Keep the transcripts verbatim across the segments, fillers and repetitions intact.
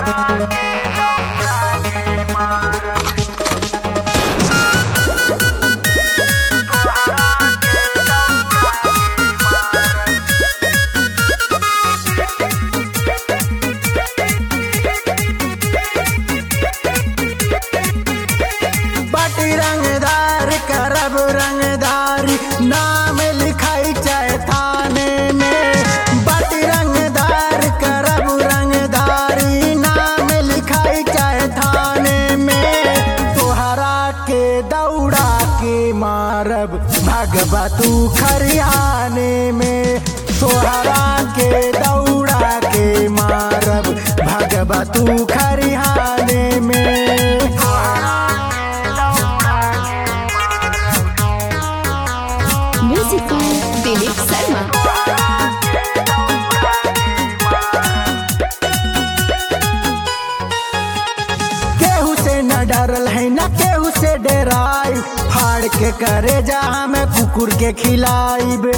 बाटी रंगदार करब रंगदारी नाम लिखाई चाहे थाने में। बाटी रंगदार करब रंगदारी नाम लिखाई चाहे थाने में। तोहरा के दौड़ा के मारब भगवा तू खरियाने में। तोहरा के दौड़ा के मारब भगवा तू खरियाने में। Music by Dilip Sharma. केहू से न डरल है न केहू से डराई। फाड़ के करे जा हमें कुकुर के खिलाइब।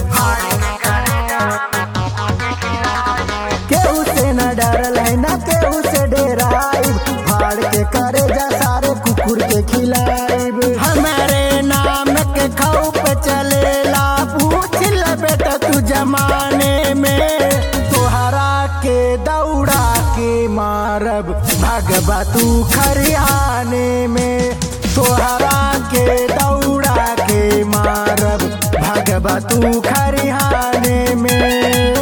केहू से न डरल है न केहू से डराई। फाड़ के करे जा सारे कुकुर के खिलाइब। हमारे नाम के खौफ चलेला पूछ ले बेटा तू जमाने में। तोहरा के दौड़ा के मारब भगवा तू खरियाने में। तोहरा के दौड़ा के मारब भगवा तू खरियाने में।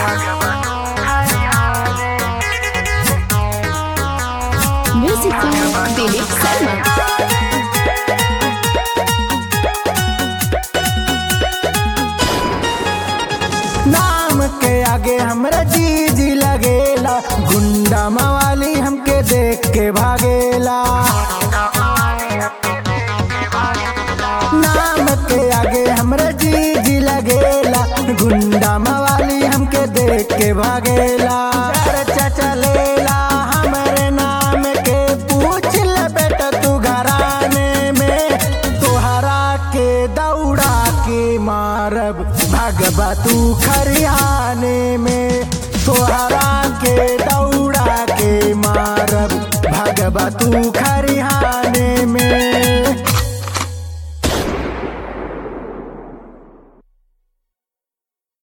Music by Dilip Sharma. नाम के आगे हमरा जी जी लगेला। गुंडा मवाली हमके देख के भागेला। नाम के आगे हमरा जी जी लगेला। गुंडा मवाली हमके देख के भागेला। चर्चा चलेला हमरे नाम के पूछ ले बेटा तू घराने में। तोहरा के दौड़ा के मारब भगवा तू खरियाने में। तोहरा के